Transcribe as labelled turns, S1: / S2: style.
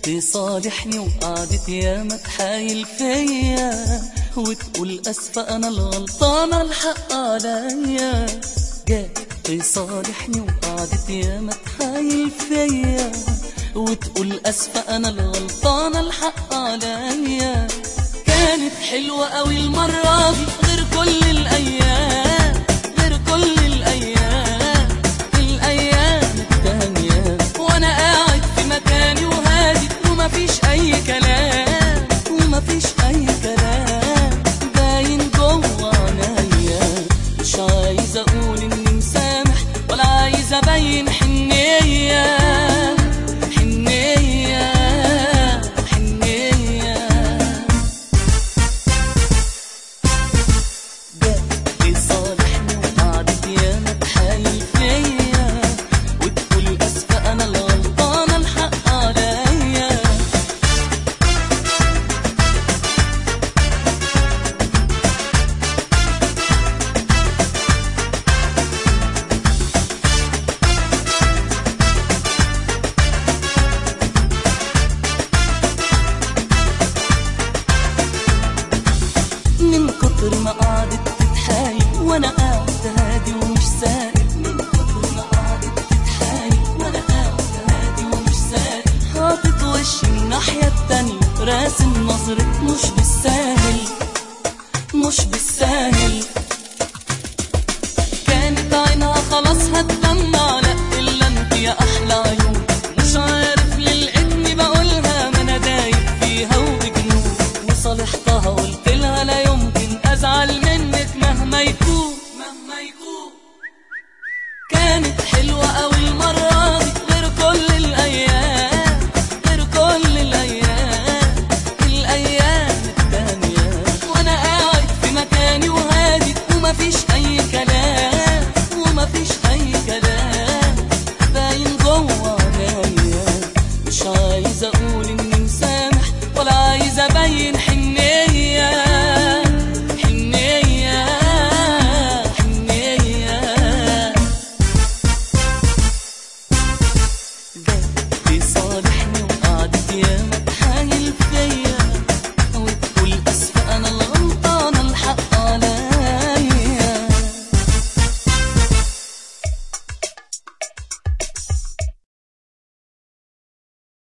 S1: تصالحني وقعدت ياما تحايل فيا وتقول اسفة انا الغلطانة الحق عليا. جات تصالحني وقعدت ياما تحايل فيا وتقول اسفة انا الغلطانة الحق عليا. كانت حلوة قوي المرة دي غير كل الايام، غير كل الايام، الايام التانية وانا قاعد في مكاني وهادي ومفيش اي كلام، ومفيش اي كلام باين جوه عينيا. مش عايز اقول اني مسامح ولا عايز ابين حنية، حنية حنية. جات تصالحني وقعدت ياما تحايل فيا وتقول اسفة انا الغلطانة الحق عليا. من كتر ما قعدت تتحايل وانا قاعد هادي ومش سائل، من كتر ما قعدت تتحايل وانا قاعد هادي ومش سائل، حاطط وشي الناحية التانية راسم نظرة مش بالساهل، مش بالساهل.